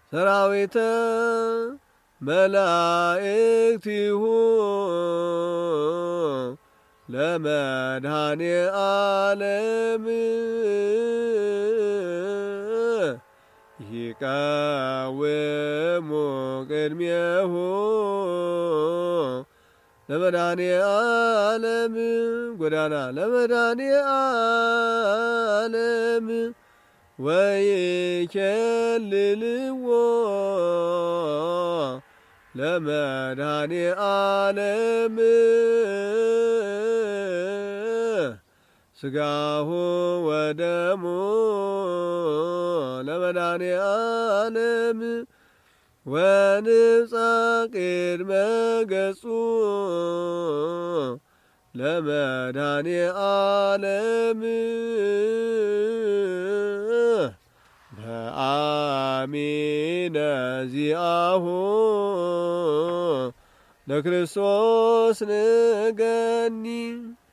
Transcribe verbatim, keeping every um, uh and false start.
ሰራዊተ መላእክቲሁ ለመድኃኔ ዓለም ይቀውሙ ቅድሜሁ ለመድኃኔ ዓለም ጎዳና ለመድኃኔ ዓለም ወይኬልልዎ ለመድኃኔ ዓለም ሥጋሁ ወደሙ ለመድኃኔ ዓለም ወንብፃ ቅድመ ገጹ ለመድኃኔ ዓለም በአሚነ ዚአሁ ለክርስቶስ ንገኒ